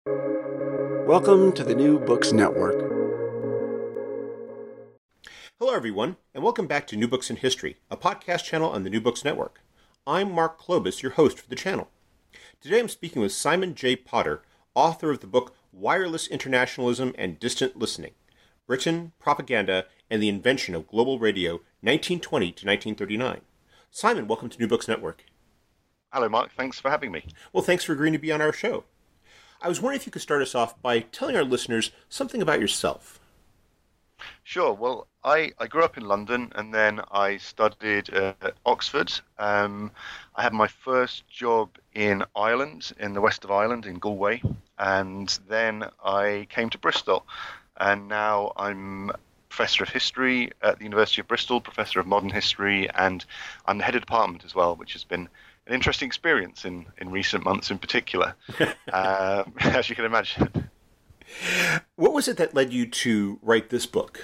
Welcome to the New Books Network. Hello, everyone, and welcome back to New Books in History, a podcast channel on the New Books Network. I'm Mark Klobus, your host for the channel. Today I'm speaking with Simon J. Potter, author of the book Wireless Internationalism and Distant Listening, Britain, Propaganda, and the Invention of Global Radio, 1920 to 1939. Simon, welcome to New Books Network. Hello, Mark. Thanks for having me. Well, thanks for agreeing to be on our show. I was wondering if you could start us off by telling our listeners something about yourself. Sure. Well, I grew up in London and then I studied at Oxford. I had my first job in Ireland, in the west of Ireland, in Galway. And then I came to Bristol. And now I'm Professor of History at the University of Bristol, Professor of Modern History, and I'm the head of department as well, which has been an interesting experience in recent months in particular, as you can imagine. What was it that led you to write this book?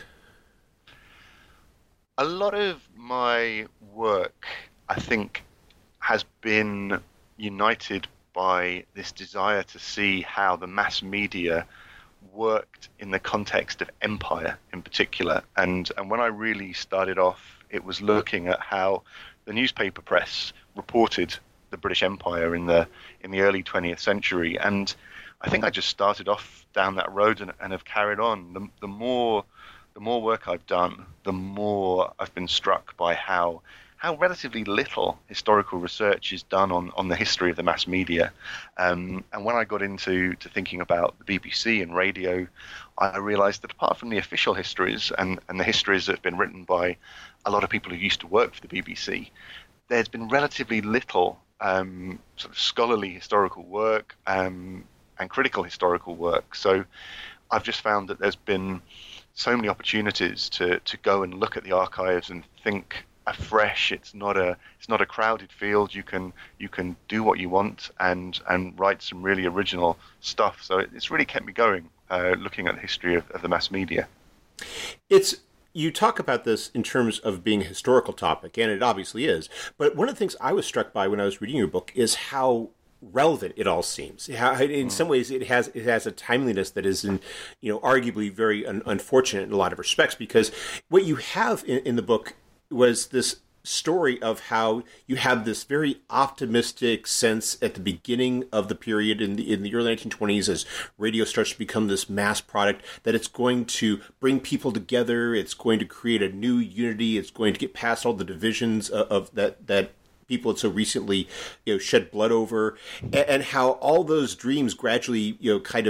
A lot of my work, I think, has been united by this desire to see how the mass media worked in the context of empire in particular. And when I really started off, it was looking at how the newspaper press reported the British Empire in the early 20th century. And I think I just started off down that road and have carried on. The more work I've done, the more I've been struck by how relatively little historical research is done on the history of the mass media. And when I got into thinking about the BBC and radio, I realized that apart from the official histories and the histories that have been written by a lot of people who used to work for the BBC, there's been relatively little sort of scholarly historical work and critical historical work. So I've just found that there's been so many opportunities to go and look at the archives and think afresh. It's not a crowded field. You can do what you want and write some really original stuff. So it's really kept me going, looking at the history of the mass media. You talk about this in terms of being a historical topic, and it obviously is. But one of the things I was struck by when I was reading your book is how relevant it all seems. How, in some ways, it has a timeliness that is, arguably very unfortunate in a lot of respects. Because what you have in the book was this story of how you have this very optimistic sense at the beginning of the period in the early 1920s as radio starts to become this mass product, that it's going to bring people together, it's going to create a new unity, it's going to get past all the divisions of that people had so recently shed blood over, and how all those dreams gradually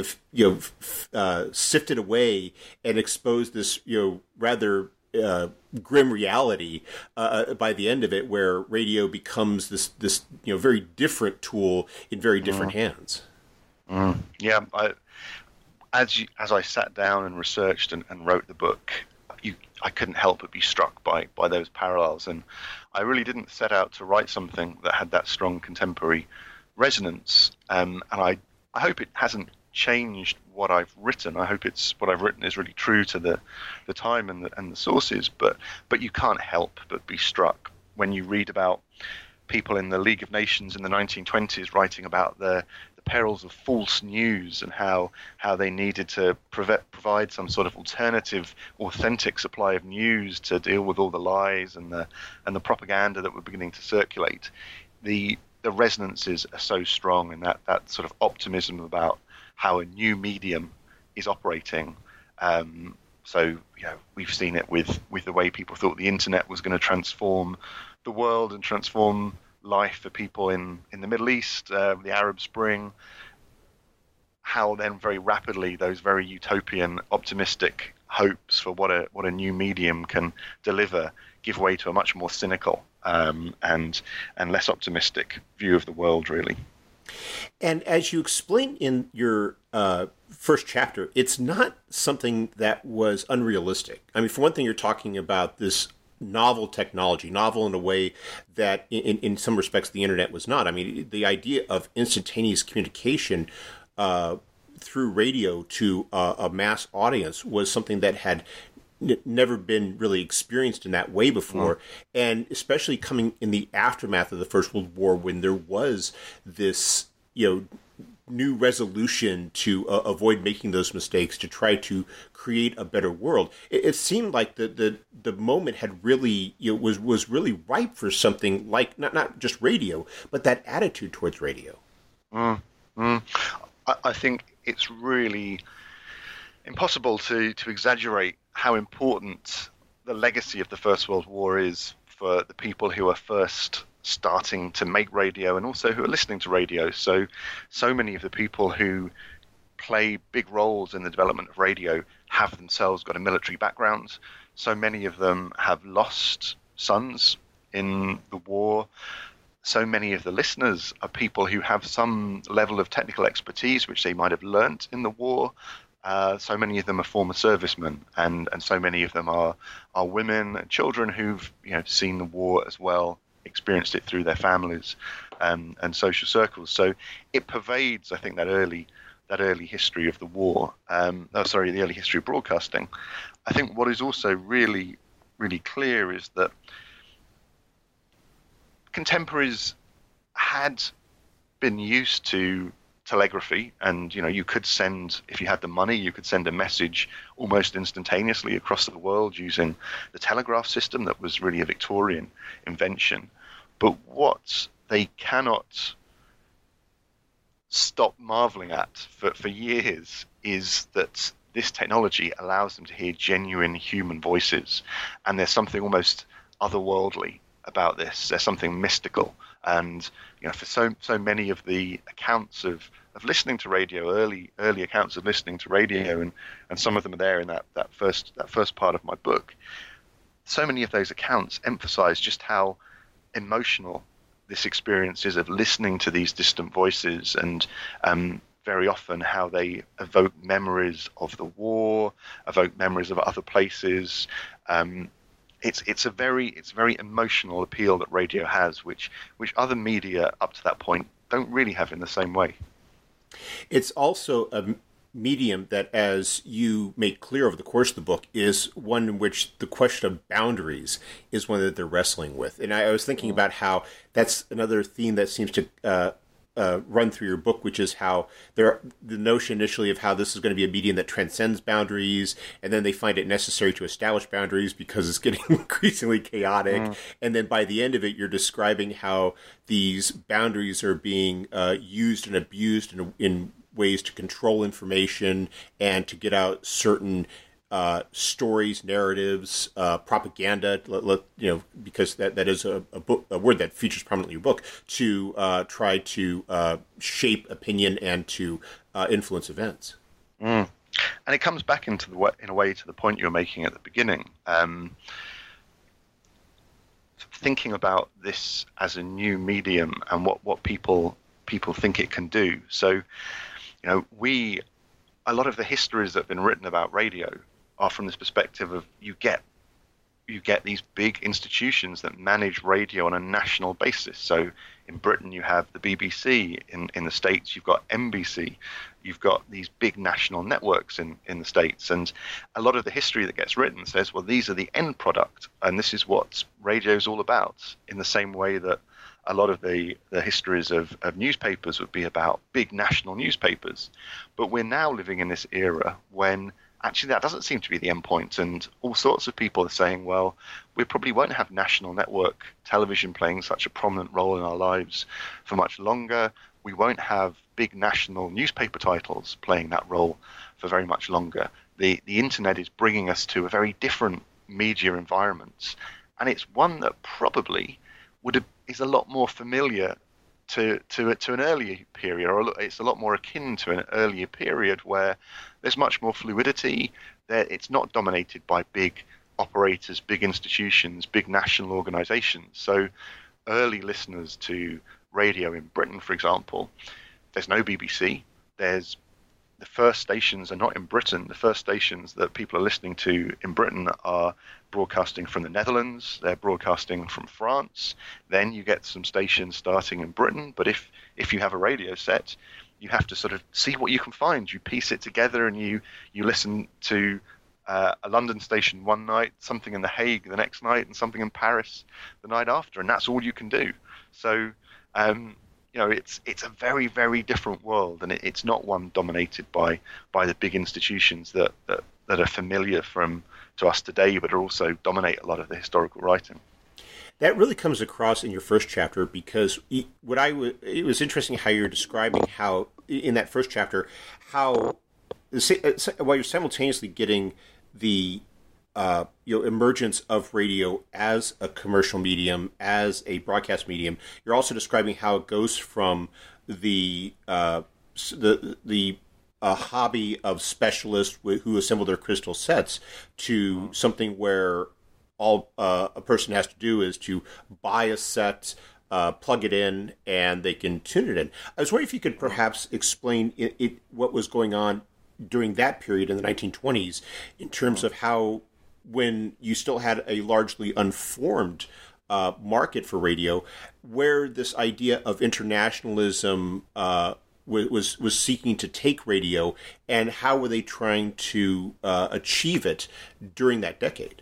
sifted away and exposed this rather grim reality by the end of it, where radio becomes this very different tool in very different hands. Yeah, as I sat down and researched and wrote the book, I couldn't help but be struck by those parallels, and I really didn't set out to write something that had that strong contemporary resonance. And I hope it hasn't changed what I've written. I hope what I've written is really true to the time and the sources. But you can't help but be struck when you read about people in the League of Nations in the 1920s writing about the perils of false news and how they needed to provide some sort of alternative, authentic supply of news to deal with all the lies and the propaganda that were beginning to circulate. The resonances are so strong, and that sort of optimism about how a new medium is operating. So we've seen it with the way people thought the internet was going to transform the world and transform life for people in the Middle East, the Arab Spring, how then very rapidly those very utopian, optimistic hopes for what a new medium can deliver give way to a much more cynical and less optimistic view of the world, really. And as you explain in your first chapter, it's not something that was unrealistic. I mean, for one thing, you're talking about this novel technology, novel in a way that in some respects the internet was not. I mean, the idea of instantaneous communication through radio to a mass audience was something that had never been really experienced in that way before. And especially coming in the aftermath of the First World War, when there was this, new resolution to avoid making those mistakes, to try to create a better world. It seemed like the moment had really, was really ripe for something like not just radio, but that attitude towards radio. I think it's really impossible to exaggerate how important the legacy of the First World War is for the people who are first starting to make radio and also who are listening to radio. So many of the people who play big roles in the development of radio have themselves got a military background. So many of them have lost sons in the war. So many of the listeners are people who have some level of technical expertise which they might have learnt in the war. So many of them are former servicemen, and so many of them are women and children who've seen the war as well, experienced it through their families and social circles. So it pervades, I think, that early history of the war. The early history of broadcasting. I think what is also really, really clear is that contemporaries had been used to telegraphy, and you could send, if you had the money, you could send a message almost instantaneously across the world using the telegraph system that was really a Victorian invention. But what they cannot stop marveling at for years is that this technology allows them to hear genuine human voices, and there's something almost otherworldly about this. There's something mystical, and for so many of the accounts of listening to radio, early accounts of listening to radio, and some of them are there in that first part of my book. So many of those accounts emphasize just how emotional this experience is of listening to these distant voices, and very often how they evoke memories of the war, evoke memories of other places. It's a very emotional appeal that radio has, which other media up to that point don't really have in the same way. It's also a medium that, as you make clear over the course of the book, is one in which the question of boundaries is one that they're wrestling with. And I was thinking about how that's another theme that seems to run through your book, which is how the notion initially of how this is going to be a medium that transcends boundaries, and then they find it necessary to establish boundaries because it's getting increasingly chaotic. And then by the end of it, you're describing how these boundaries are being used and abused in ways to control information and to get out certain stories, narratives, propaganda, because that is a word that features prominently in your book, to try to shape opinion and to influence events. And it comes back in a way to the point you were making at the beginning. Thinking about this as a new medium and what people think it can do. So, a lot of the histories that have been written about radio are from this perspective of you get these big institutions that manage radio on a national basis. So in Britain you have the BBC, in the States you've got NBC, you've got these big national networks in the States, and a lot of the history that gets written says, well, these are the end product and this is what radio is all about, in the same way that a lot of the histories of newspapers would be about big national newspapers. But we're now living in this era when actually that doesn't seem to be the end point, and all sorts of people are saying, well, we probably won't have national network television playing such a prominent role in our lives for much longer. We won't have big national newspaper titles playing that role for very much longer. The internet is bringing us to a very different media environment, and it's one that probably is a lot more familiar to an earlier period, or it's a lot more akin to an earlier period where there's much more fluidity. It's not dominated by big operators, big institutions, big national organizations. So early listeners to radio in Britain, for example, there's no BBC. The first stations are not in Britain. The first stations that people are listening to in Britain are broadcasting from the Netherlands. They're broadcasting from France. Then you get some stations starting in Britain. But if you have a radio set, you have to sort of see what you can find. You piece it together and you listen to a London station one night, something in The Hague the next night, and something in Paris the night after. And that's all you can do. So it's a very, very different world, and it's not one dominated by the big institutions that are familiar to us today, but also dominate a lot of the historical writing. That really comes across in your first chapter, because it was interesting how you're describing how in that first chapter how while you're simultaneously getting the emergence of radio as a commercial medium, as a broadcast medium, you're also describing how it goes from the hobby of specialists who assemble their crystal sets to something where all a person has to do is to buy a set, plug it in, and they can tune it in. I was wondering if you could perhaps explain what was going on during that period in the 1920s in terms of how, when you still had a largely unformed market for radio, where this idea of internationalism was seeking to take radio, and how were they trying to achieve it during that decade?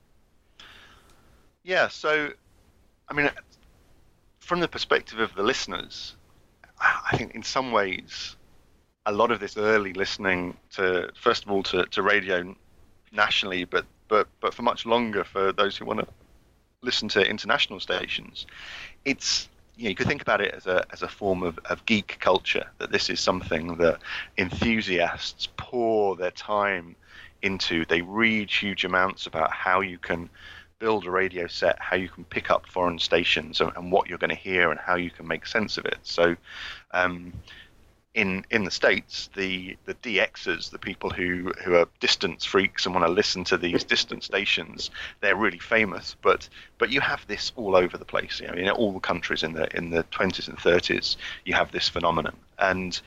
Yeah, so, I mean, from the perspective of the listeners, I think in some ways, a lot of this early listening to, first of all, to radio nationally, but for much longer for those who want to listen to international stations, it's, you could think about it as a form of geek culture, that this is something that enthusiasts pour their time into. They read huge amounts about how you can build a radio set, how you can pick up foreign stations, and what you're going to hear, and how you can make sense of it. So in the States, the DXers, the people who are distance freaks and want to listen to these distant stations, they're really famous. But you have this all over the place. In all the countries in the 20s and 30s, you have this phenomenon. And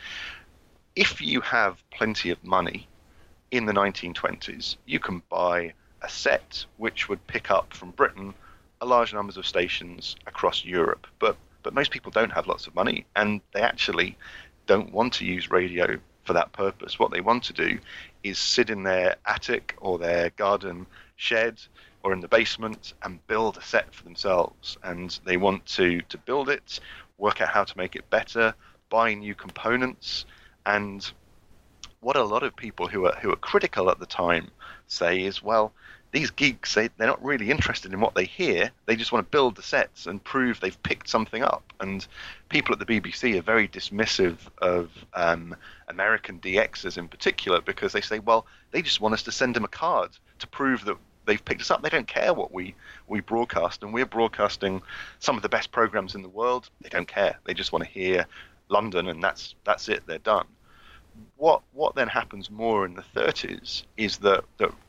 if you have plenty of money in the 1920s, you can buy a set which would pick up from Britain a large numbers of stations across Europe. But most people don't have lots of money, and they actually don't want to use radio for that purpose. What they want to do is sit in their attic or their garden shed or in the basement and build a set for themselves. And they want to build it, work out how to make it better, buy new components. And what a lot of people who are critical at the time say is, well, these geeks, they're not really interested in what they hear. They just want to build the sets and prove they've picked something up. And people at the BBC are very dismissive of American DXers in particular, because they say, well, they just want us to send them a card to prove that they've picked us up. They don't care what we broadcast, and we're broadcasting some of the best programs in the world. They don't care. They just want to hear London, and that's it. They're done. What then happens more in the 30s is that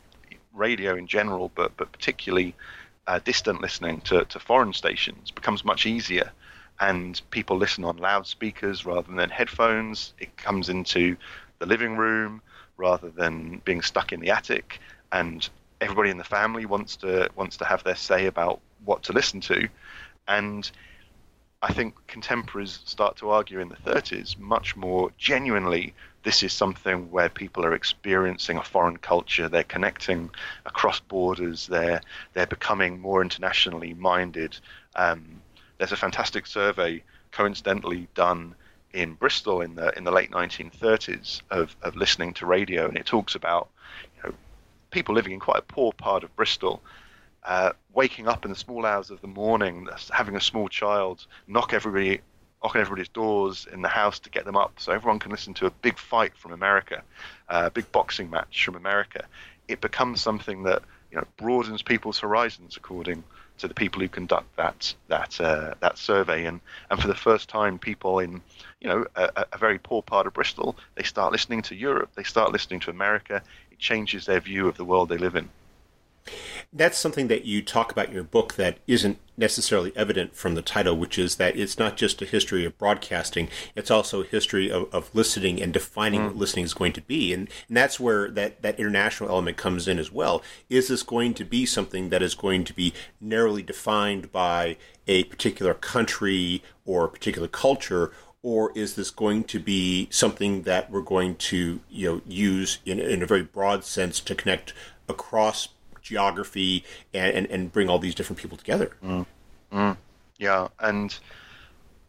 radio in general, but particularly distant listening to foreign stations, becomes much easier, and people listen on loudspeakers rather than headphones. It comes into the living room rather than being stuck in the attic, and everybody in the family wants to have their say about what to listen to. And I think contemporaries start to argue in the 30s much more genuinely, this is something where people are experiencing a foreign culture. They're connecting across borders. They're becoming more internationally minded. There's a fantastic survey, coincidentally done in Bristol in the late 1930s of listening to radio, and it talks about people living in quite a poor part of Bristol, waking up in the small hours of the morning, having a small child, knocking everybody's doors in the house to get them up so everyone can listen to a big fight from America, a big boxing match from America. It becomes something that broadens people's horizons, according to the people who conduct that survey. And for the first time, people in a very poor part of Bristol, they start listening to Europe, they start listening to America. It changes their view of the world they live in. That's something that you talk about in your book that isn't necessarily evident from the title, which is that it's not just a history of broadcasting, it's also a history of listening and defining what listening is going to be. And that's where that international element comes in as well. Is this going to be something that is going to be narrowly defined by a particular country or a particular culture, or is this going to be something that we're going to use in a very broad sense to connect across geography and bring all these different people together? Yeah, and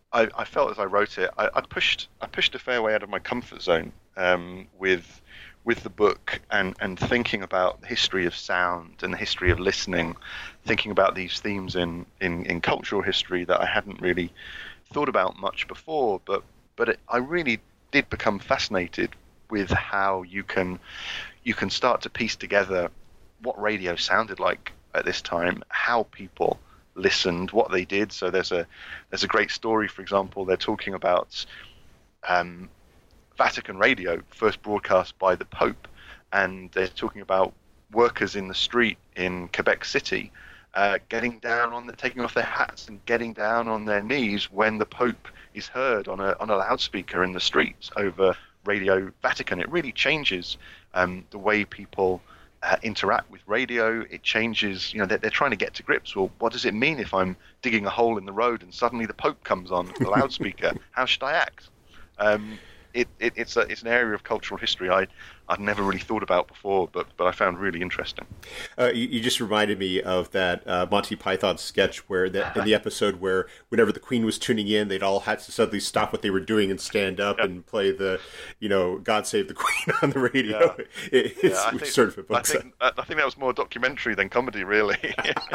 I felt as I wrote it, I pushed a fair way out of my comfort zone with the book and thinking about the history of sound and the history of listening, thinking about these themes in cultural history that I hadn't really thought about much before. But I really did become fascinated with how you can start to piece together what radio sounded like at this time, how people listened, what they did. So there's a great story, for example, they're talking about Vatican radio, first broadcast by the Pope, and they're talking about workers in the street in Quebec City getting down on taking off their hats and getting down on their knees when the Pope is heard on a loudspeaker in the streets over Radio Vatican. It really changes the way people interact with radio. It changes, they're trying to get to grips. Well, what does it mean if I'm digging a hole in the road and suddenly the Pope comes on the loudspeaker? How should I act? It's an area of cultural history I'd never really thought about before, but I found really interesting. You just reminded me of that Monty Python sketch where in the episode where whenever the Queen was tuning in, they'd all had to suddenly stop what they were doing and stand up and play the, God Save the Queen on the radio. Yeah. It's sort of a book. I think that was more documentary than comedy, really.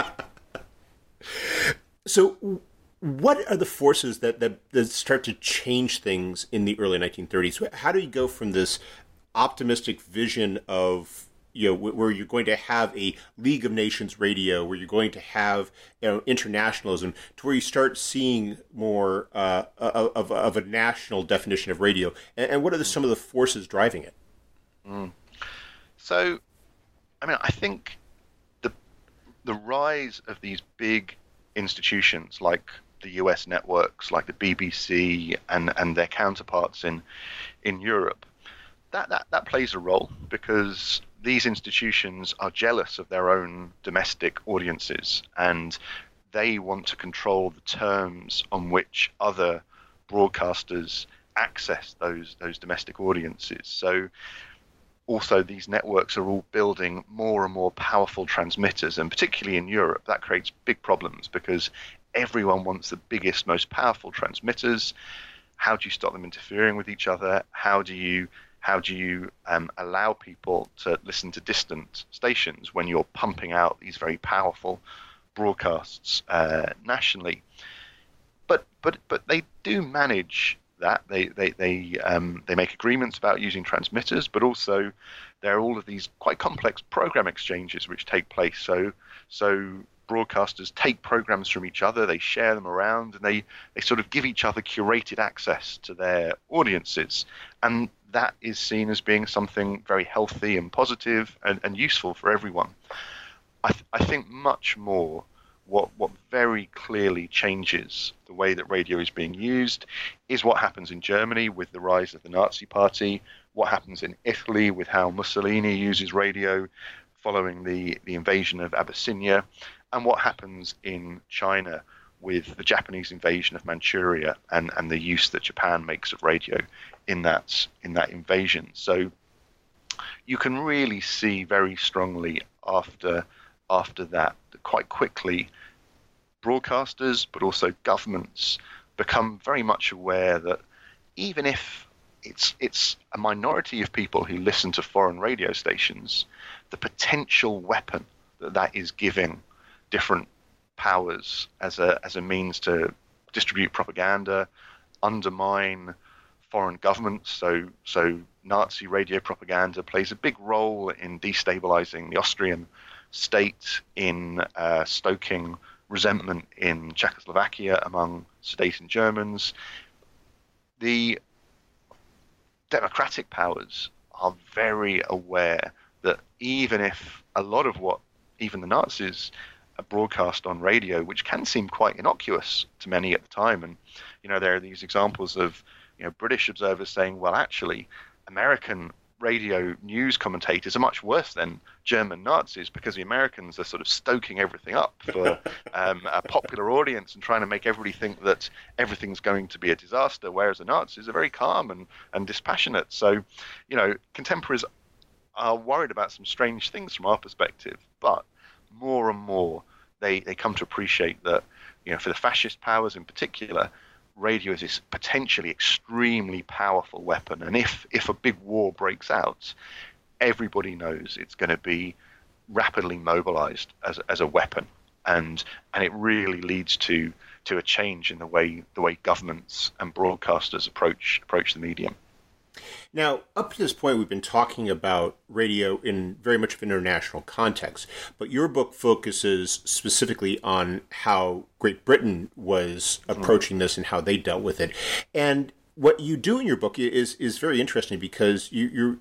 So what are the forces that start to change things in the early 1930s? How do you go from this optimistic vision of, where you're going to have a League of Nations radio, where you're going to have, internationalism, to where you start seeing more of a national definition of radio? And what are some of the forces driving it? So, I think the rise of these big institutions like the US networks, like the BBC and their counterparts in Europe, that plays a role, because these institutions are jealous of their own domestic audiences, and they want to control the terms on which other broadcasters access those domestic audiences. So also these networks are all building more and more powerful transmitters, and particularly in Europe, that creates big problems because everyone wants the biggest, most powerful transmitters. How do you stop them interfering with each other? How do you allow people to listen to distant stations when you're pumping out these very powerful broadcasts nationally? But they do manage that. They make agreements about using transmitters, but also there are all of these quite complex program exchanges which take place. So broadcasters take programs from each other, they share them around, and they sort of give each other curated access to their audiences. And that is seen as being something very healthy and positive and useful for everyone. I think much more what very clearly changes the way that radio is being used is what happens in Germany with the rise of the Nazi Party, what happens in Italy with how Mussolini uses radio following the invasion of Abyssinia, and what happens in China with the Japanese invasion of Manchuria and the use that Japan makes of radio in that invasion. So you can really see very strongly after that quite quickly broadcasters, but also governments, become very much aware that even if it's a minority of people who listen to foreign radio stations, the potential weapon that is giving different powers as a means to distribute propaganda, undermine foreign governments. So Nazi radio propaganda plays a big role in destabilizing the Austrian state, in stoking resentment in Czechoslovakia among Sudeten Germans. The democratic powers are very aware that even if a lot of what even the Nazis broadcast on radio, which can seem quite innocuous to many at the time, and there are these examples of British observers saying, well, actually, American radio news commentators are much worse than German Nazis because the Americans are sort of stoking everything up for a popular audience and trying to make everybody think that everything's going to be a disaster, whereas the Nazis are very calm and dispassionate. So, contemporaries are worried about some strange things from our perspective, but more and more they come to appreciate that, for the fascist powers in particular, radio is this potentially extremely powerful weapon, and if a big war breaks out, everybody knows it's going to be rapidly mobilized as a weapon, and it really leads to a change in the way governments and broadcasters approach the medium. Now, up to this point, we've been talking about radio in very much of an international context, but your book focuses specifically on how Great Britain was approaching this and how they dealt with it. And what you do in your book is very interesting, because you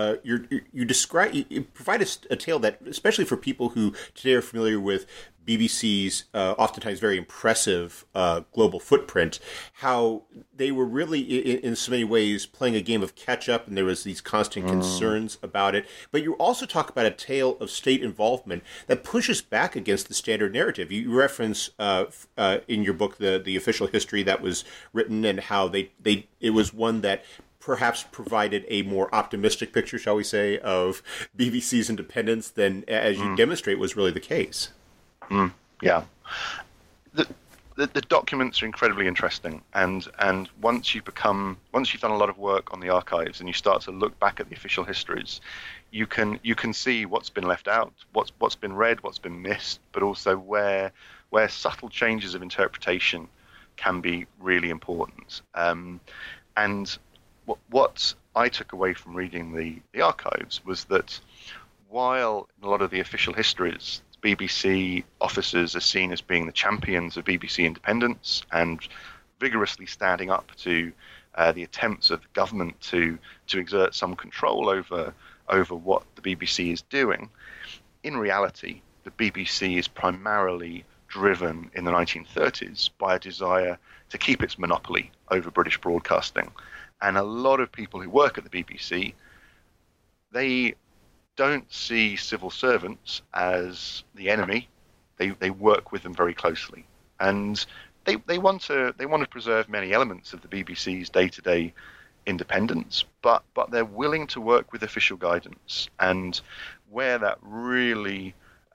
provide a tale that, especially for people who today are familiar with BBC's oftentimes very impressive global footprint, how they were really in so many ways playing a game of catch up, and there was these constant concerns about it. But you also talk about a tale of state involvement that pushes back against the standard narrative. You reference in your book the official history that was written, and how it was one that perhaps provided a more optimistic picture, shall we say, of BBC's independence than, as you demonstrate, was really the case. Yeah, the documents are incredibly interesting, and once you've done a lot of work on the archives and you start to look back at the official histories, you can see what's been left out, what's been read, what's been missed, but also where subtle changes of interpretation can be really important. And what I took away from reading the archives was that while in a lot of the official histories, BBC officers are seen as being the champions of BBC independence and vigorously standing up to the attempts of the government to exert some control over what the BBC is doing, in reality, the BBC is primarily driven in the 1930s by a desire to keep its monopoly over British broadcasting. And a lot of people who work at the BBC, they don't see civil servants as the enemy. They work with them very closely, and they want to preserve many elements of the BBC's day-to-day independence, but they're willing to work with official guidance. And where that really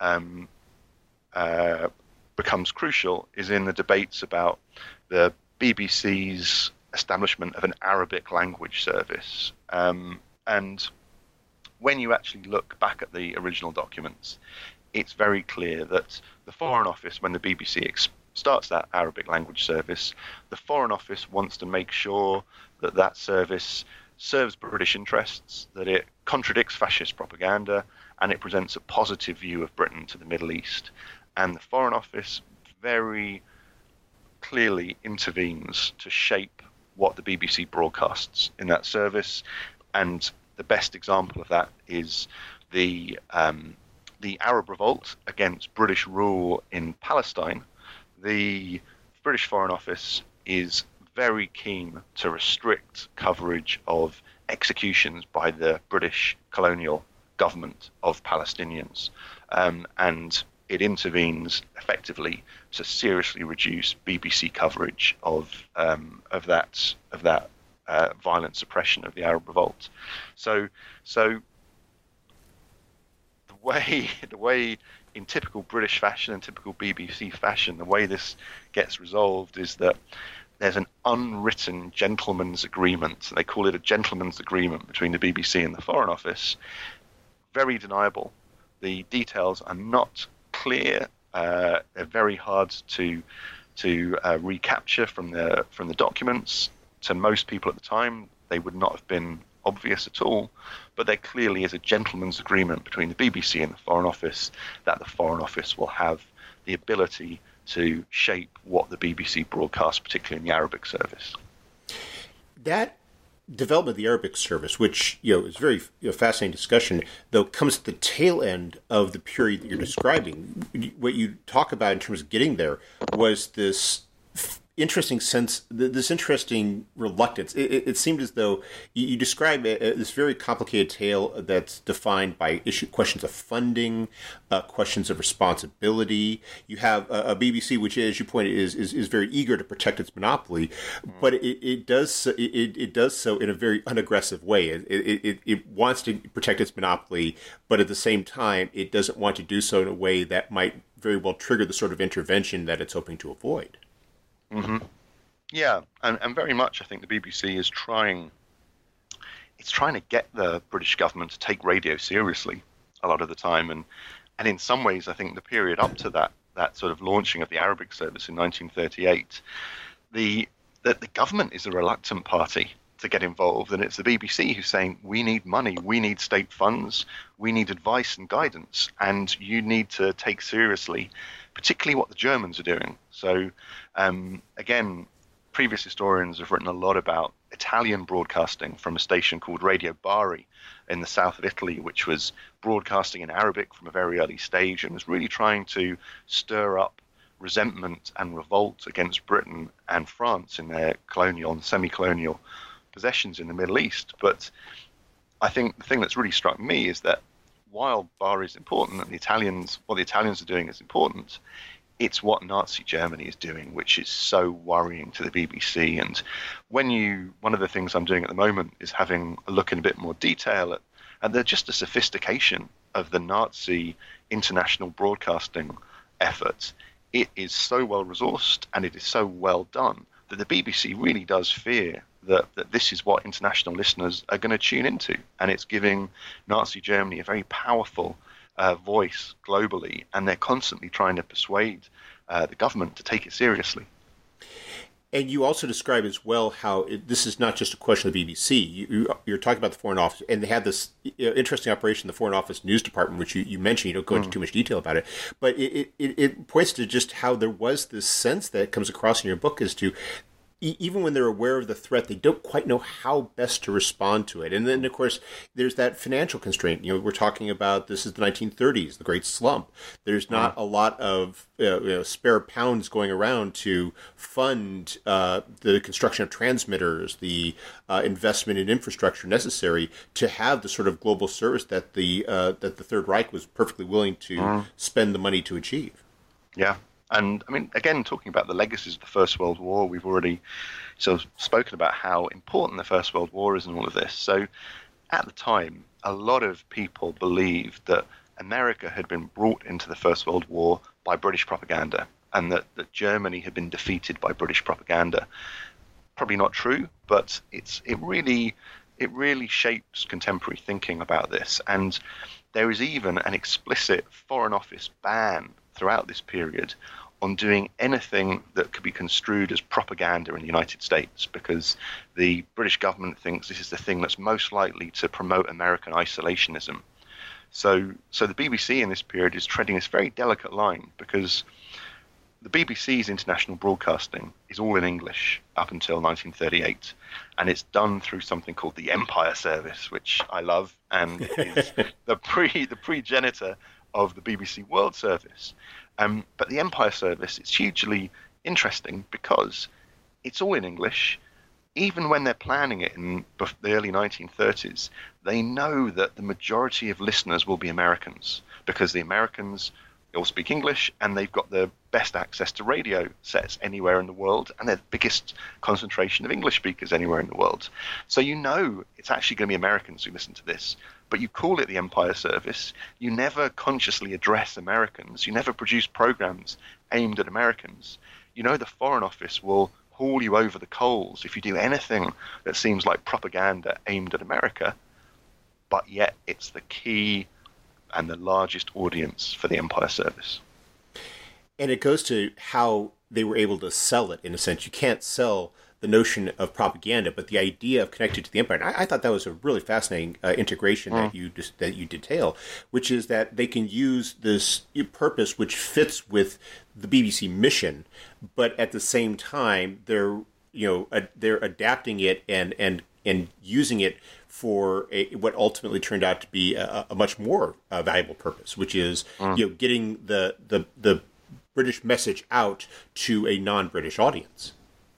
becomes crucial is in the debates about the BBC's establishment of an Arabic language service. And when you actually look back at the original documents, it's very clear that the Foreign Office, when the BBC starts that Arabic language service, the Foreign Office wants to make sure that service serves British interests, that it contradicts fascist propaganda, and it presents a positive view of Britain to the Middle East. And the Foreign Office very clearly intervenes to shape what the BBC broadcasts in that service. And the best example of that is the Arab revolt against British rule in Palestine. The British Foreign Office is very keen to restrict coverage of executions by the British colonial government of Palestinians, and it intervenes effectively to seriously reduce BBC coverage of that violent suppression of the Arab revolt. So the way in typical British fashion and typical BBC fashion, the way this gets resolved is that there's an unwritten gentleman's agreement. They call it a gentleman's agreement between the BBC and the Foreign Office. Very deniable. The details are not clear. They're very hard to recapture from the documents. To most people at the time, they would not have been obvious at all, but there clearly is a gentleman's agreement between the BBC and the Foreign Office that the Foreign Office will have the ability to shape what the BBC broadcasts, particularly in the Arabic service. That development of the Arabic service, which is a very fascinating discussion, though comes at the tail end of the period that you're describing. What you talk about in terms of getting there was this interesting sense, this interesting reluctance. It seemed as though you describe this very complicated tale that's defined by questions of funding, questions of responsibility. You have a BBC which, as you pointed, is very eager to protect its monopoly, but it does so in a very unaggressive way. It wants to protect its monopoly, but at the same time, it doesn't want to do so in a way that might very well trigger the sort of intervention that it's hoping to avoid. Mm-hmm. Yeah, and very much I think the BBC is trying. It's trying to get the British government to take radio seriously a lot of the time, and in some ways I think the period up to that sort of launching of the Arabic service in 1938, the government is a reluctant party to get involved, and it's the BBC who's saying, we need money, we need state funds, we need advice and guidance, and you need to take seriously particularly what the Germans are doing. So again, previous historians have written a lot about Italian broadcasting from a station called Radio Bari in the south of Italy, which was broadcasting in Arabic from a very early stage and was really trying to stir up resentment and revolt against Britain and France in their colonial and semi-colonial possessions in the Middle East. But I think the thing that's really struck me is that while Bari is important and what the Italians are doing is important, it's what Nazi Germany is doing, which is so worrying to the BBC. And one of the things I'm doing at the moment is having a look in a bit more detail at just the sophistication of the Nazi international broadcasting efforts. It is so well resourced and it is so well done that the BBC really does fear that this is what international listeners are going to tune into. And it's giving Nazi Germany a very powerful voice globally, and they're constantly trying to persuade the government to take it seriously. And you also describe as well how this is not just a question of the BBC. You're talking about the Foreign Office, and they had this interesting operation, the Foreign Office News Department, which you mentioned. You don't go into too much detail about it, but it points to just how there was this sense that comes across in your book as to, even when they're aware of the threat, they don't quite know how best to respond to it. And then, of course, there's that financial constraint. We're talking about, this is the 1930s, the Great Slump. There's not a lot of spare pounds going around to fund the construction of transmitters, the investment in infrastructure necessary to have the sort of global service that the Third Reich was perfectly willing to spend the money to achieve. Yeah. And I mean, again, talking about the legacies of the First World War, we've already sort of spoken about how important the First World War is in all of this. So at the time, a lot of people believed that America had been brought into the First World War by British propaganda, and that Germany had been defeated by British propaganda. Probably not true, but it really shapes contemporary thinking about this. And there is even an explicit Foreign Office ban throughout this period on doing anything that could be construed as propaganda in the United States, because the British government thinks this is the thing that's most likely to promote American isolationism. So the BBC in this period is treading this very delicate line, because the BBC's international broadcasting is all in English up until 1938, and it's done through something called the Empire Service, which I love, and is the progenitor of the BBC World Service. But the Empire Service is hugely interesting because it's all in English. Even when they're planning it in the early 1930s, they know that the majority of listeners will be Americans, because the Americans all speak English and they've got the best access to radio sets anywhere in the world, and they're the biggest concentration of English speakers anywhere in the world. So it's actually going to be Americans who listen to this. But you call it the Empire Service. You never consciously address Americans. You never produce programs aimed at Americans. The Foreign Office will haul you over the coals if you do anything that seems like propaganda aimed at America, but yet it's the key and the largest audience for the Empire Service. And it goes to how they were able to sell it, in a sense. You can't sell the notion of propaganda, but the idea of connected to the empire. And I thought that was a really fascinating integration that you detail, which is that they can use this purpose which fits with the BBC mission, but at the same time they're adapting it and using it for what ultimately turned out to be a much more valuable purpose, which is getting the British message out to a non-British audience.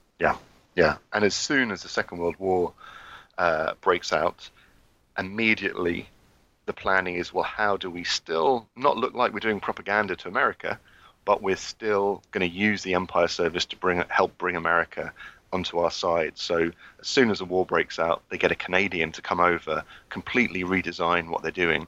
Yeah, and as soon as the Second World War breaks out, immediately the planning is, well, how do we still not look like we're doing propaganda to America, but we're still going to use the Empire Service to help bring America onto our side. So as soon as the war breaks out, they get a Canadian to come over, completely redesign what they're doing.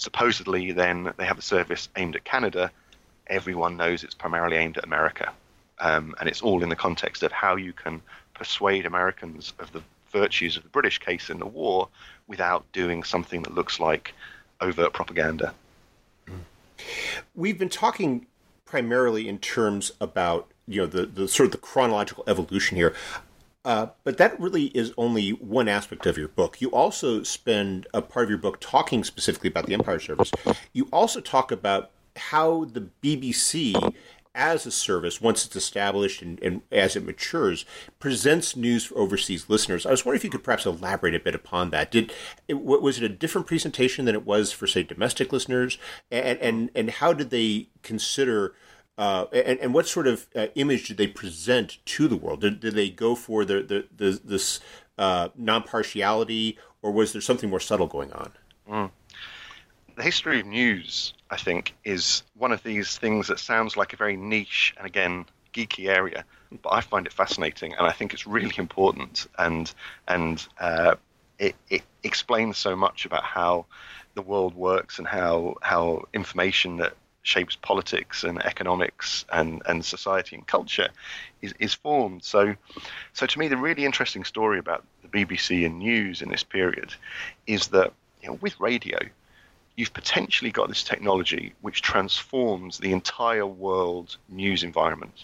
Supposedly then they have a service aimed at Canada. Everyone knows it's primarily aimed at America. and it's all in the context of how you can persuade Americans of the virtues of the British case in the war without doing something that looks like overt propaganda. We've been talking primarily in terms about the sort of the chronological evolution here. But that really is only one aspect of your book. You also spend a part of your book talking specifically about the Empire Service. You also talk about how the BBC, as a service, once it's established and as it matures, presents news for overseas listeners. I was wondering if you could perhaps elaborate a bit upon that. Was it a different presentation than it was for, say, domestic listeners? And how did they consider... and what sort of image did they present to the world? Did they go for this non-partiality, or was there something more subtle going on? The history of news, I think, is one of these things that sounds like a very niche and, again, geeky area, but I find it fascinating, and I think it's really important, and it explains so much about how the world works and how information that shapes politics and economics and society and culture is formed. So to me, the really interesting story about the BBC and news in this period is that with radio, you've potentially got this technology which transforms the entire world news environment.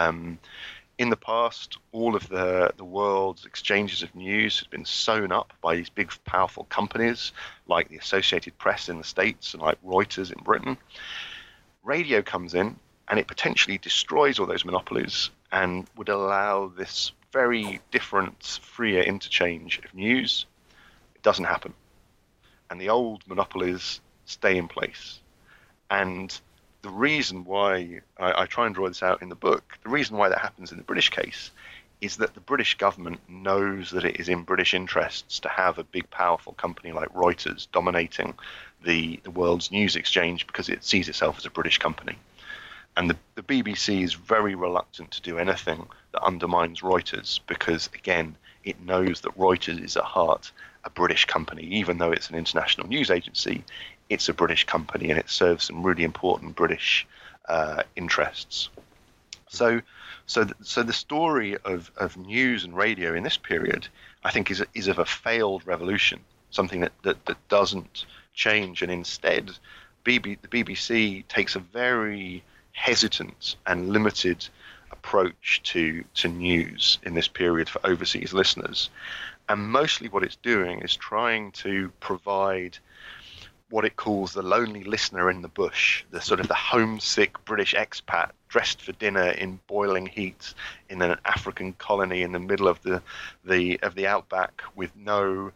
In the past, all of the world's exchanges of news has been sewn up by these big, powerful companies like the Associated Press in the States and like Reuters in Britain. Radio comes in and it potentially destroys all those monopolies and would allow this very different, freer interchange of news. It doesn't happen. And the old monopolies stay in place. And the reason why, I try and draw this out in the book, the reason why that happens in the British case is that the British government knows that it is in British interests to have a big, powerful company like Reuters dominating the world's news exchange because it sees itself as a British company. And the BBC is very reluctant to do anything that undermines Reuters because, again, it knows that Reuters is at heart a British company. Even though it's an international news agency, it's a British company and it serves some really important British interests. So the story of news and radio in this period, I think, is of a failed revolution, something that doesn't change, and instead the BBC takes a very hesitant and limited approach to news in this period for overseas listeners. And mostly what it's doing is trying to provide what it calls the lonely listener in the bush, the sort of the homesick British expat dressed for dinner in boiling heat in an African colony in the middle of the outback with no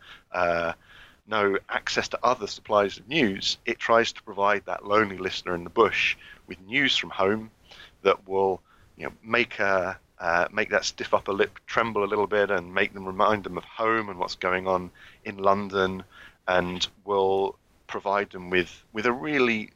access to other supplies of news. It tries to provide that lonely listener in the bush with news from home that will make that stiff upper lip tremble a little bit and make them remind them of home and what's going on in London, and will provide them with a really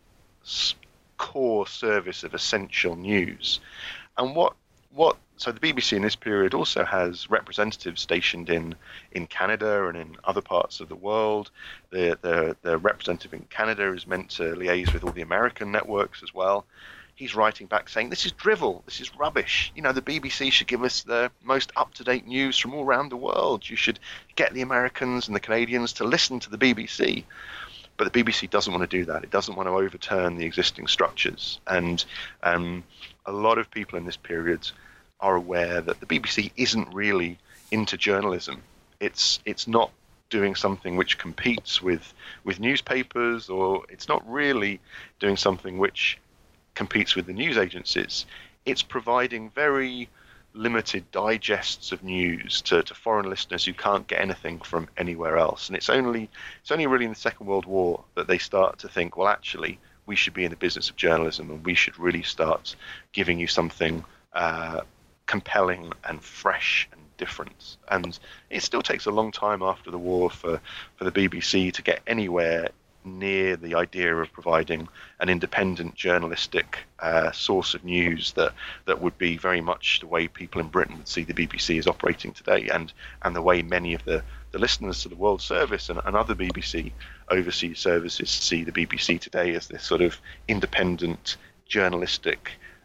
core service of essential news. And so the BBC in this period also has representatives stationed in Canada and in other parts of the world. The representative in Canada is meant to liaise with all the American networks as well. He's writing back saying, this is drivel, this is rubbish. The BBC should give us the most up-to-date news from all around the world. You should get the Americans and the Canadians to listen to the BBC. But the BBC doesn't want to do that. It doesn't want to overturn the existing structures. And a lot of people in this period are aware that the BBC isn't really into journalism. It's not doing something which competes with newspapers, or it's not really doing something which competes with the news agencies. It's providing very limited digests of news to foreign listeners who can't get anything from anywhere else. And it's only really in the Second World War that they start to think, well, actually, we should be in the business of journalism and we should really start giving you something compelling and fresh and different. And it still takes a long time after the war for the BBC to get anywhere near the idea of providing an independent journalistic source of news that would be very much the way people in Britain would see the BBC as operating today, and the way many of the listeners to the World Service and other BBC overseas services see the BBC today as this sort of independent journalistic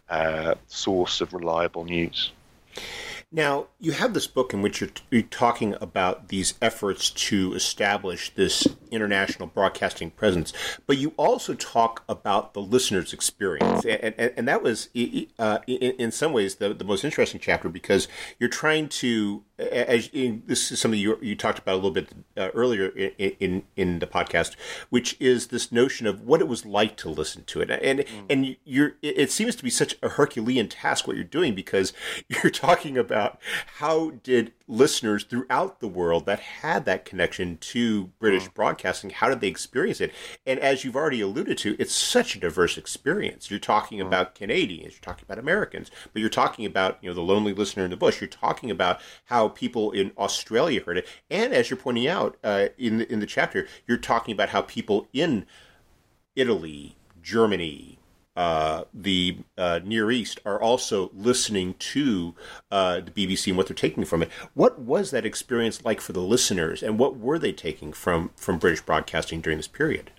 source of reliable news. Now, you have this book in which you're talking about these efforts to establish this international broadcasting presence, but you also talk about the listener's experience. And that was, in some ways, the most interesting chapter, because you're trying to, this is something you talked about a little bit earlier in the podcast, which is this notion of what it was like to listen to it. And it seems to be such a Herculean task what you're doing, because you're talking about how did listeners throughout the world that had that connection to British broadcasting, how did they experience it? And as you've already alluded to, it's such a diverse experience. You're talking about Canadians, you're talking about Americans, but you're talking about, the lonely listener in the bush. You're talking about how people in Australia heard it. And as you're pointing out in the chapter, you're talking about how people in Italy, Germany, the Near East are also listening to the BBC and what they're taking from it. What was that experience like for the listeners, and what were they taking from British broadcasting during this period?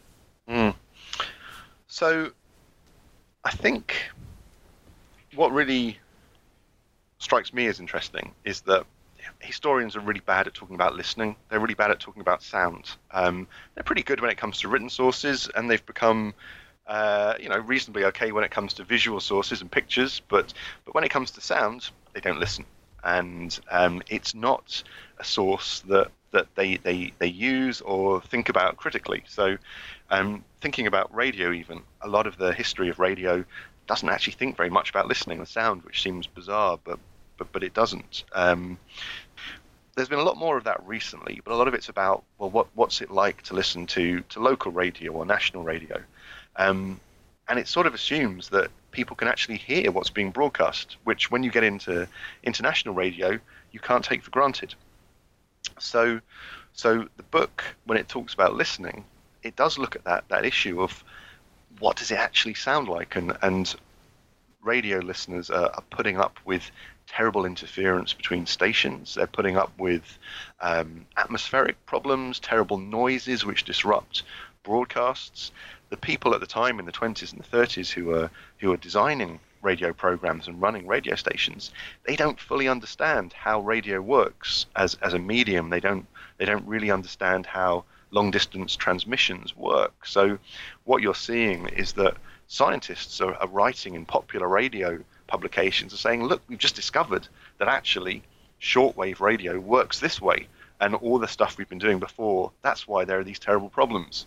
So I think what really strikes me as interesting is that historians are really bad at talking about listening. They're really bad at talking about sound. They're pretty good when it comes to written sources, and they've become reasonably okay when it comes to visual sources and pictures, but when it comes to sound, they don't listen, and it's not a source that they use or think about critically. So, thinking about radio, even a lot of the history of radio doesn't actually think very much about listening and sound, which seems bizarre, but it doesn't. There's been a lot more of that recently, but a lot of it's about, well, what's it like to listen to local radio or national radio. And it sort of assumes that people can actually hear what's being broadcast, which when you get into international radio, you can't take for granted. So the book, when it talks about listening, it does look at that issue of what does it actually sound like, and radio listeners are putting up with terrible interference between stations. They're putting up with atmospheric problems, terrible noises which disrupt broadcasts. The people at the time in the 20s and the 30s who were designing radio programs and running radio stations, they don't fully understand how radio works as a medium. They don't really understand how long distance transmissions work. So what you're seeing is that scientists are writing in popular radio publications and saying, look, we've just discovered that actually shortwave radio works this way, and all the stuff we've been doing before, that's why there are these terrible problems.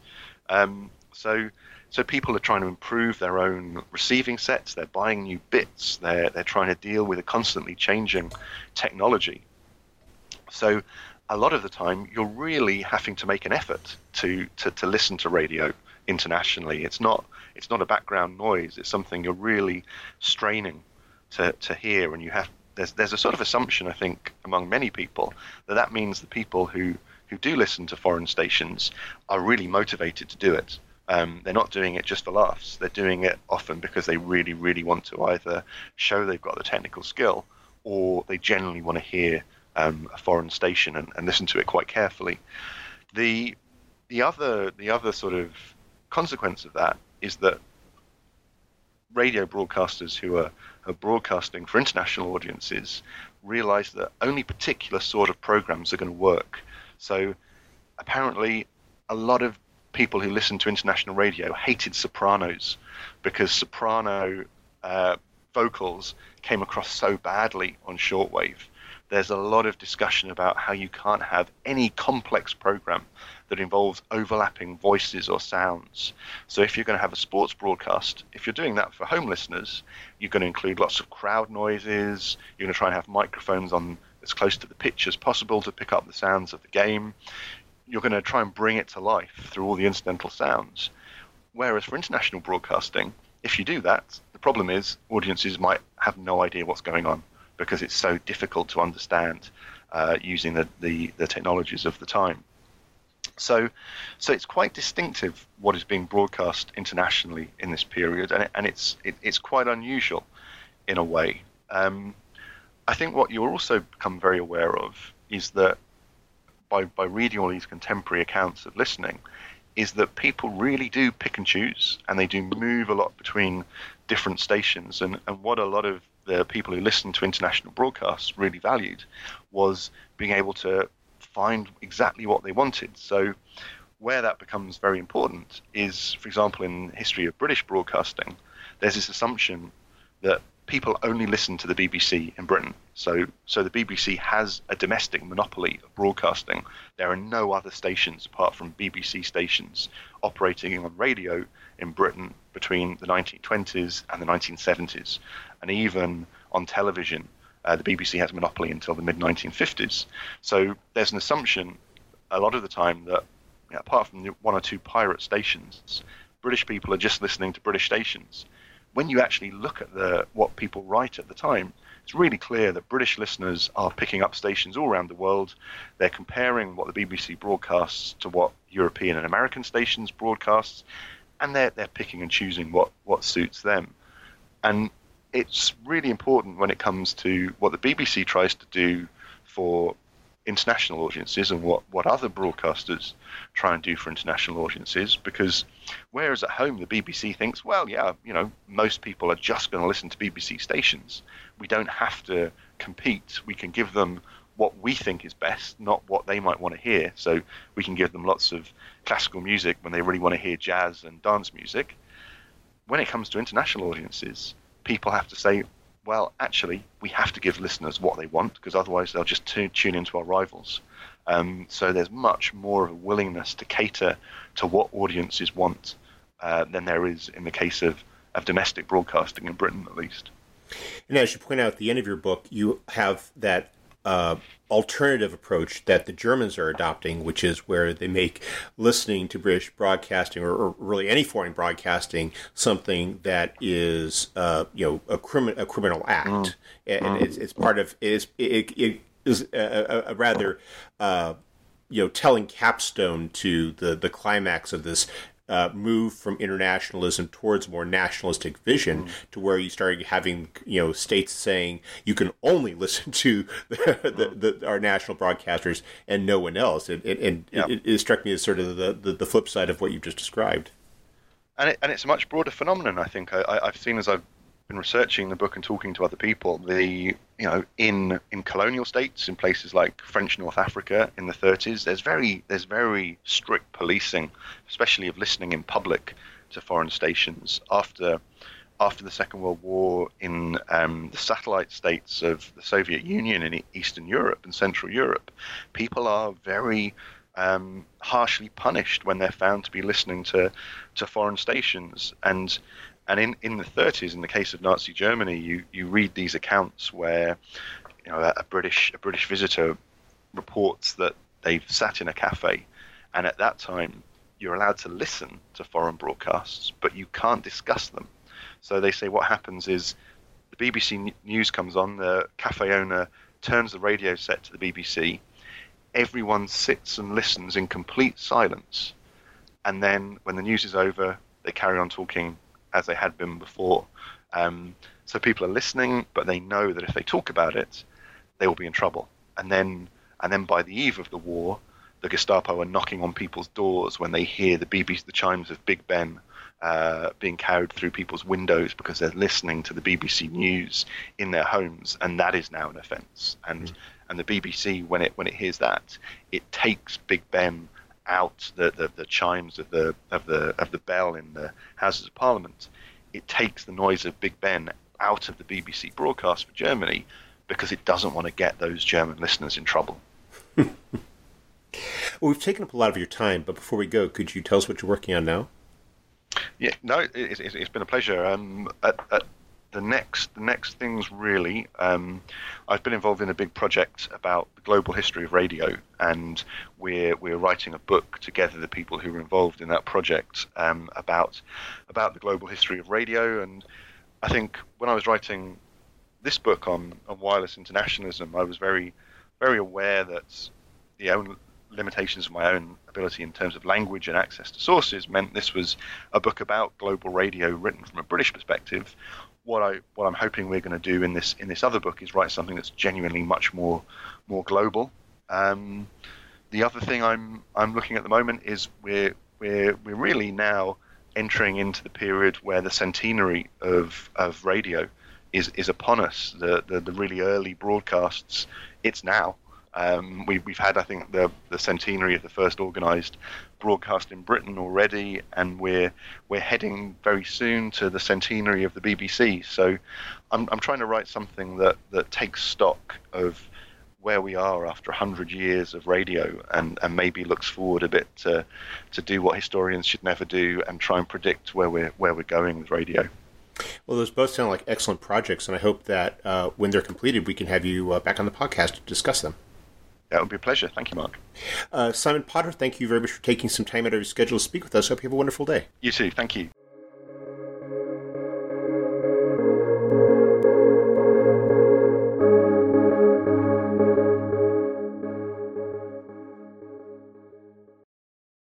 So people are trying to improve their own receiving sets. They're buying new bits. They're trying to deal with a constantly changing technology. So a lot of the time, you're really having to make an effort to listen to radio internationally. It's not a background noise. It's something you're really straining to hear, and there's a sort of assumption, I think, among many people that means the people who do listen to foreign stations are really motivated to do it. They're not doing it just for laughs. They're doing it often because they really, really want to either show they've got the technical skill, or they genuinely want to hear a foreign station and listen to it quite carefully. The other sort of consequence of that is that radio broadcasters who are broadcasting for international audiences realize that only particular sort of programs are going to work. So apparently a lot of people who listen to international radio hated Sopranos because soprano vocals came across so badly on shortwave. There's a lot of discussion about how you can't have any complex program that involves overlapping voices or sounds. So if you're going to have a sports broadcast, if you're doing that for home listeners, you're going to include lots of crowd noises. You're going to try and have microphones on as close to the pitch as possible to pick up the sounds of the game. You're going to try and bring it to life through all the incidental sounds. Whereas for international broadcasting, if you do that, the problem is audiences might have no idea what's going on because it's so difficult to understand using the technologies of the time. So it's quite distinctive what is being broadcast internationally in this period, and it's quite unusual in a way. I think what you'll also become very aware of is that by reading all these contemporary accounts of listening, is that people really do pick and choose, and they do move a lot between different stations. And what a lot of the people who listened to international broadcasts really valued was being able to find exactly what they wanted. So where that becomes very important is, for example, in the history of British broadcasting, there's this assumption that people only listen to the BBC in Britain. So the BBC has a domestic monopoly of broadcasting. There are no other stations apart from BBC stations operating on radio in Britain between the 1920s and the 1970s. And even on television, the BBC has a monopoly until the mid-1950s. So there's an assumption a lot of the time that, apart from one or two pirate stations, British people are just listening to British stations. When you actually look at what people write at the time, it's really clear that British listeners are picking up stations all around the world. They're comparing what the BBC broadcasts to what European and American stations broadcasts, and they're picking and choosing what suits them. And it's really important when it comes to what the BBC tries to do for international audiences and what other broadcasters try and do for international audiences, because whereas at home the BBC thinks, well, yeah, most people are just going to listen to BBC stations. We don't have to compete. We can give them what we think is best, not what they might want to hear. So we can give them lots of classical music when they really want to hear jazz and dance music. When it comes to international audiences, people have to say, well, actually, we have to give listeners what they want, because otherwise they'll just tune into our rivals. So there's much more of a willingness to cater to what audiences want than there is in the case of domestic broadcasting in Britain, at least. And as you point out at the end of your book, you have that alternative approach that the Germans are adopting, which is where they make listening to British broadcasting or really any foreign broadcasting something that is a criminal act, and it's part of it is a rather telling capstone to the climax of this move from internationalism towards more nationalistic vision, to where you started having states saying you can only listen to our national broadcasters and no one else, and it struck me as sort of the flip side of what you've just described. And it's a much broader phenomenon, I think. I've seen, as I've been researching the book and talking to other people, in colonial states, in places like French North Africa in the 30s, there's very strict policing, especially of listening in public to foreign stations. After the Second World War, in the satellite states of the Soviet Union in Eastern Europe and Central Europe, people are very harshly punished when they're found to be listening to foreign stations. And in the 30s, in the case of Nazi Germany, you read these accounts where a British visitor reports that they've sat in a cafe, and at that time you're allowed to listen to foreign broadcasts, but you can't discuss them. So they say what happens is the BBC News comes on, the cafe owner turns the radio set to the BBC, everyone sits and listens in complete silence, and then when the news is over, they carry on talking as they had been before. So people are listening, but they know that if they talk about it, they will be in trouble. And then by the eve of the war, the Gestapo are knocking on people's doors when they hear the chimes of Big Ben being carried through people's windows because they're listening to the BBC News in their homes, and that is now an offence. And the BBC, when it hears that, it takes Big Ben out, the chimes of the bell in the Houses of Parliament. It takes the noise of Big Ben out of the BBC broadcast for Germany because it doesn't want to get those German listeners in trouble. Well, we've taken up a lot of your time, but before we go, could you tell us what you're working on now? Yeah, no, it's been a pleasure. The next things really, I've been involved in a big project about the global history of radio, and we're writing a book together, the people who were involved in that project, about the global history of radio. And I think when I was writing this book on wireless internationalism, I was very, very aware that the own limitations of my own ability in terms of language and access to sources meant this was a book about global radio written from a British perspective. What I'm hoping we're going to do in this other book is write something that's genuinely much more global. The other thing I'm looking at the moment is we're really now entering into the period where the centenary of radio is upon us. The really early broadcasts, it's now. We've had, I think, the centenary of the first organised broadcast in Britain already, and we're heading very soon to the centenary of the BBC. So I'm trying to write something that takes stock of where we are after 100 years of radio, and maybe looks forward a bit to do what historians should never do, and try and predict where we're going with radio. Well, those both sound like excellent projects, and I hope that when they're completed, we can have you back on the podcast to discuss them. That would be a pleasure. Thank you, Mark. Simon Potter, thank you very much for taking some time out of your schedule to speak with us. Hope you have a wonderful day. You too. Thank you.